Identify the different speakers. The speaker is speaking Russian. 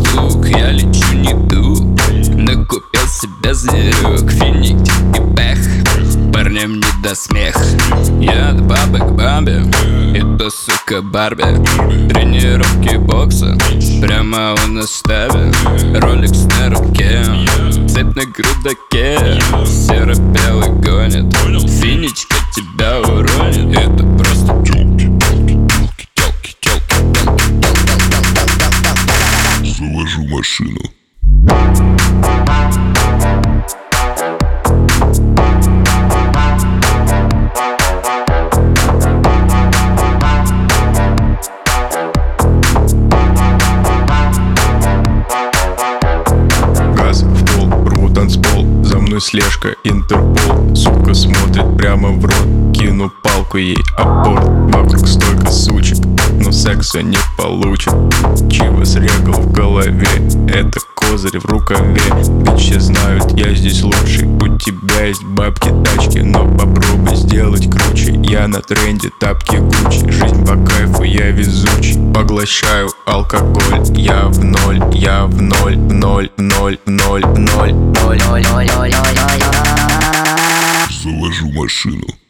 Speaker 1: стук, я лечу не дух. Накупил себе зверюк, финики и пех. Парням не до смех. Я от бабы к бабе, и то, сука, Барби. Тренировки бокса прямо у нас в штабе. Ролекс на руке, цепь на грудаке. Серо-белый гонит, финичка тебя уронит. Это просто тёлки.
Speaker 2: Завожу машину. Газ в пол, рву танцпол. За мной слежка, Интерпол. Сука смотрит прямо в рот. Кину палку ей, аборт. Вокруг столько сучек, но секса не получит. Чивос регал в голове, это козырь в рукаве. Ведь все знают, я здесь лучший. У тебя есть бабки, тачки, но попробуй сделать круче. Я на тренде, тапки Гуччи. Жизнь по кайфу, я везучий. Поглощаю алкоголь, я в ноль, я в ноль, в ноль, в ноль, в ноль, в ноль. Завожу машину.